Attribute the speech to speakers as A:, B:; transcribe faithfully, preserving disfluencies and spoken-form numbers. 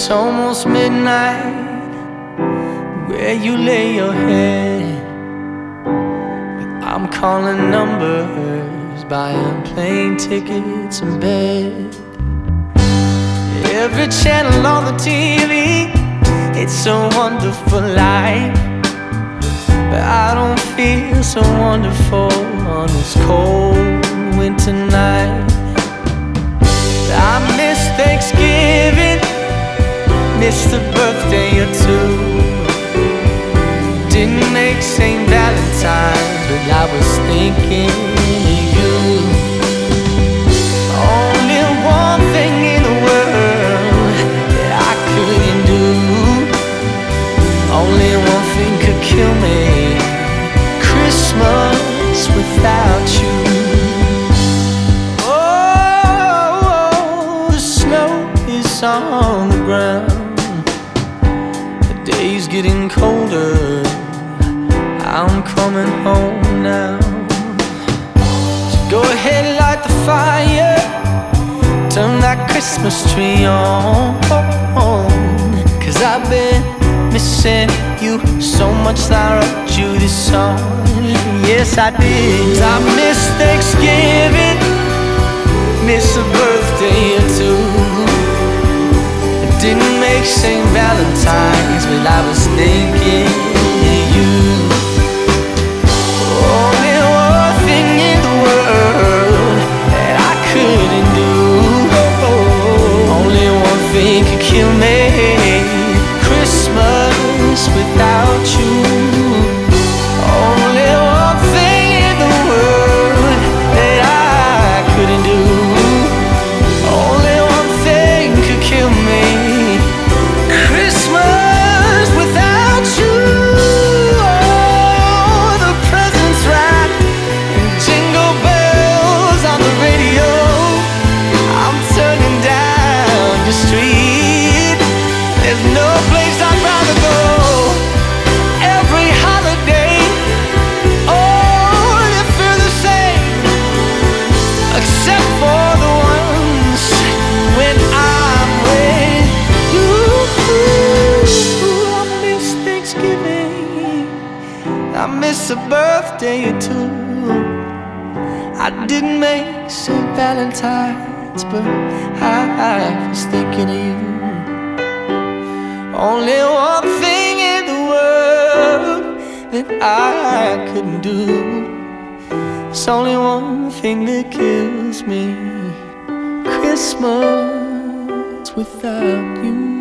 A: It's almost midnight where you lay your head, but I'm calling numbers, buying plane tickets and bed. Every channel on the T V, it's a wonderful life, but I don't feel so wonderful on this cold winter night. I miss Thanksgiving, missed a birthday or two. Didn't make Saint Valentine's, but I was thinking of you. Only one thing in the world that I couldn't do, only one thing could kill me: Christmas without you. Oh, the snow is on the ground, the day's getting colder, I'm coming home now. So go ahead, light the fire, turn that Christmas tree on, cause I've been missing you so much that I wrote you this song. Yes, I did. I miss Thanksgiving, miss a birthday or two. It didn't make Saint Valentine's, but I was thinking of you. Only one thing in the world that I couldn't do, only one thing could kill me: Christmas without you. Only one thing in the world that I couldn't do, only one thing could kill me: Christmas without you. Oh, the presents wrapped and jingle bells on the radio, I'm turning down the street. There's no place I'd rather go. Every holiday, oh, they feel the same, except for the ones when I'm with you. I miss Thanksgiving, I miss a birthday or two. I didn't make Saint Valentine's, but I was thinking of you. Only one thing in the world that I couldn't do, it's only one thing that kills me: Christmas without you.